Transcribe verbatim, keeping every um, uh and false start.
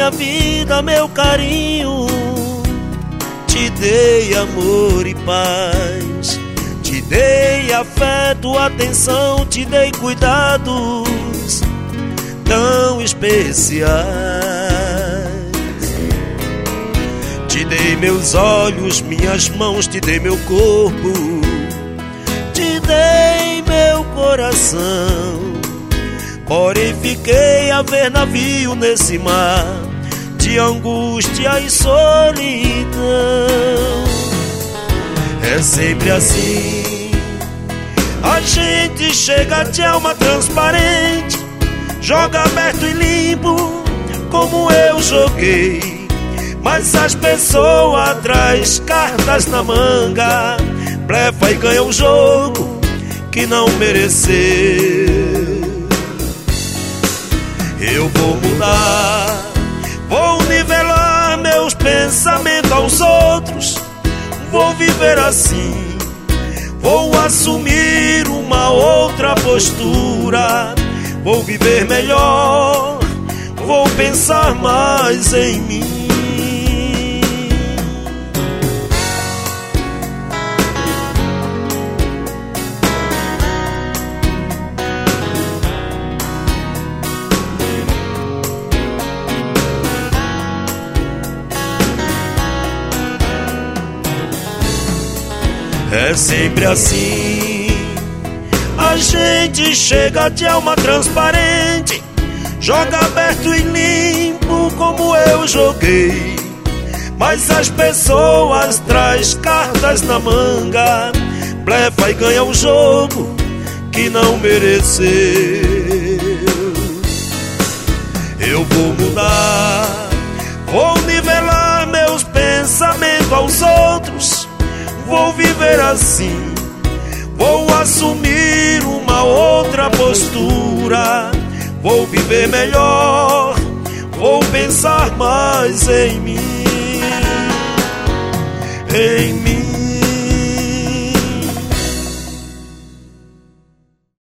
minha vida, meu carinho. Te dei amor e paz, te dei afeto, atenção, te dei cuidados tão especiais. Te dei meus olhos, minhas mãos, te dei meu corpo, te dei meu coração. Porém fiquei a ver navio nesse mar de angústia e solidão. É sempre assim, a gente chega de alma transparente, joga aberto e limpo, como eu joguei. Mas as pessoas traz cartas na manga, blefa e ganha um jogo que não mereceu. Eu vou mudar, vou nivelar meus pensamentos aos outros, vou viver assim, vou assumir uma outra postura, vou viver melhor, vou pensar mais em mim. É sempre assim, a gente chega de alma transparente, joga aberto e limpo, como eu joguei. Mas as pessoas traz cartas na manga, blefa e ganha um jogo que não mereceu. Eu vou mudar, vou nivelar meus pensamentos aos outros, vou viver assim, vou assumir uma outra postura, vou viver melhor, vou pensar mais em mim, em mim.